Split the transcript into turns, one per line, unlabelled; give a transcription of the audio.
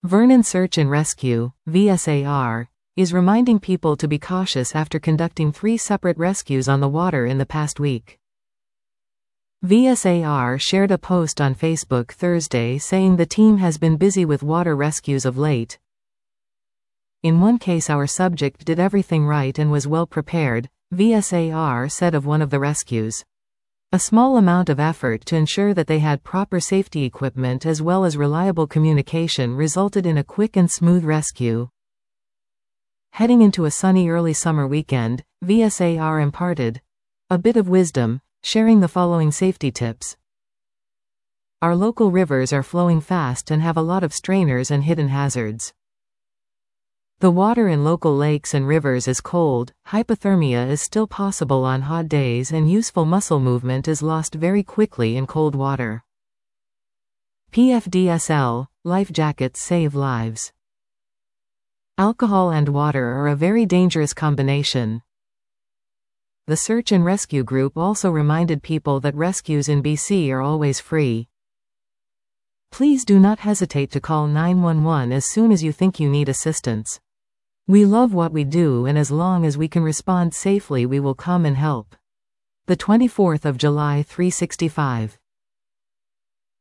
Vernon Search and Rescue, VSAR, is reminding people to be cautious after conducting 3 separate rescues on the water in the past week. VSAR shared a post on Facebook Thursday saying the team has been busy with water rescues of late. In one case, our subject did everything right and was well prepared, VSAR said of one of the rescues. A small amount of effort to ensure that they had proper safety equipment as well as reliable communication resulted in a quick and smooth rescue. Heading into a sunny early summer weekend, VSAR imparted a bit of wisdom, sharing the following safety tips. Our local rivers are flowing fast and have a lot of strainers and hidden hazards. The water in local lakes and rivers is cold, hypothermia is still possible on hot days, and useful muscle movement is lost very quickly in cold water. PFDSL, life jackets save lives. Alcohol and water are a very dangerous combination. The search and rescue group also reminded people that rescues in BC are always free. Please do not hesitate to call 911 as soon as you think you need assistance. We love what we do, and as long as we can respond safely, we will come and help. The 24th of July 365.